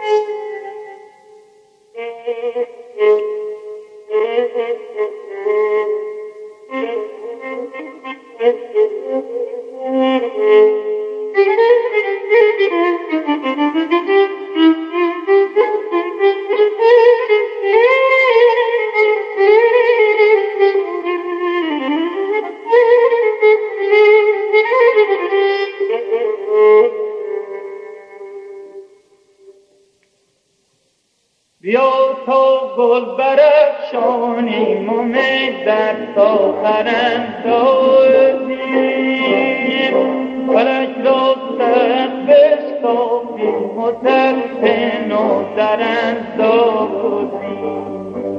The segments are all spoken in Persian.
بیا تا گل برافشانیم و می در ساغر اندازیم، فلک را سخت بشکافیم و طرف نو در اندازیم.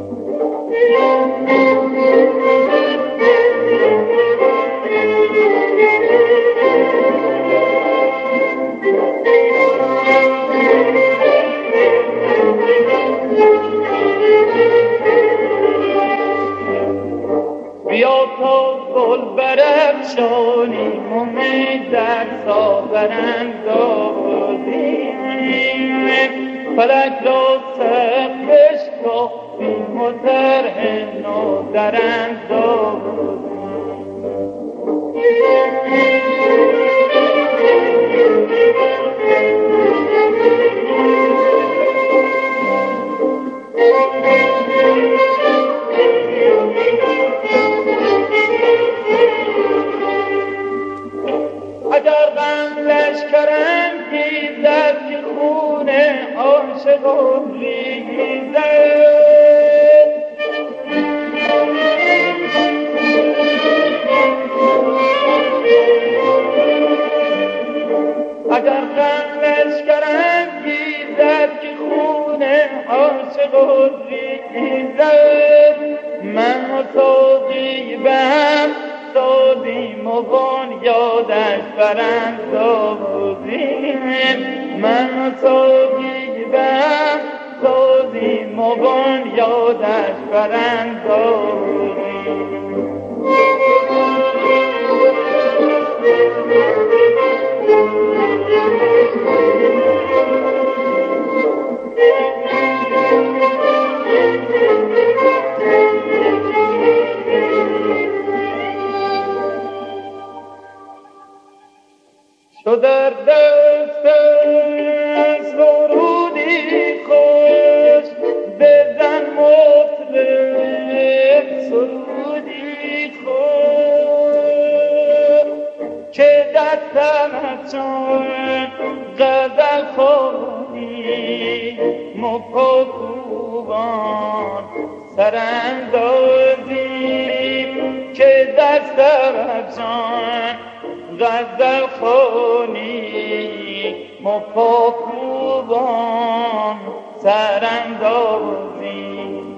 بیا تا گل برافشانیم و می در ساغر اندازیم، فلک را سخت بشکافیم و طرح نو در اندازیم. اگر غم لشکرم گیزد که خون عاشقان ریزد، اگر غم لشکرم گیزد که خون عاشقان ریزد، من و ساقی به هم سازیم و بنیادش براندازیم، من و ساقی به هم سازیم و بنیادش براندازیم. تو در دست سرودی خوش بزن مطرب سرودی خوش، که دستم از چون غزل خوانی مپا کوبان سراندازی، که دستم از چون غزل خوانی مپا کوبان سراندازی.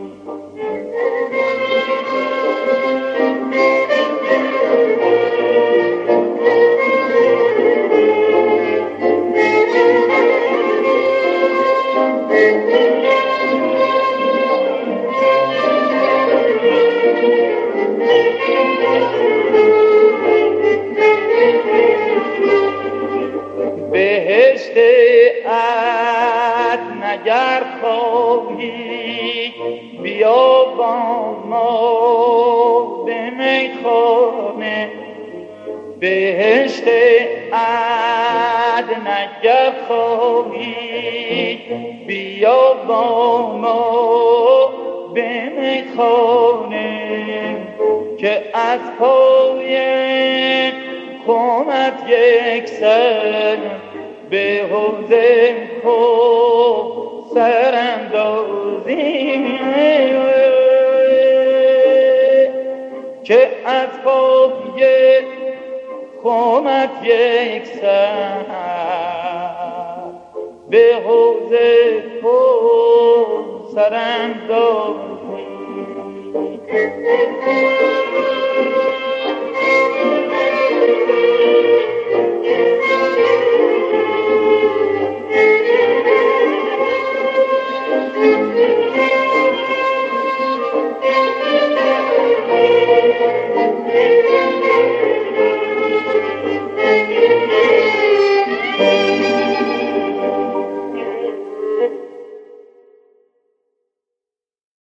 بهشت عدن اگر خواهی بیا با ما به میخانه، بهشت عدن اگر خواهی بیا با ما به میخانه، که از پای خمت یک سر به حوض کوثر اندازیم، که از پای خمت یک سر به حوض کوثر اندازیم.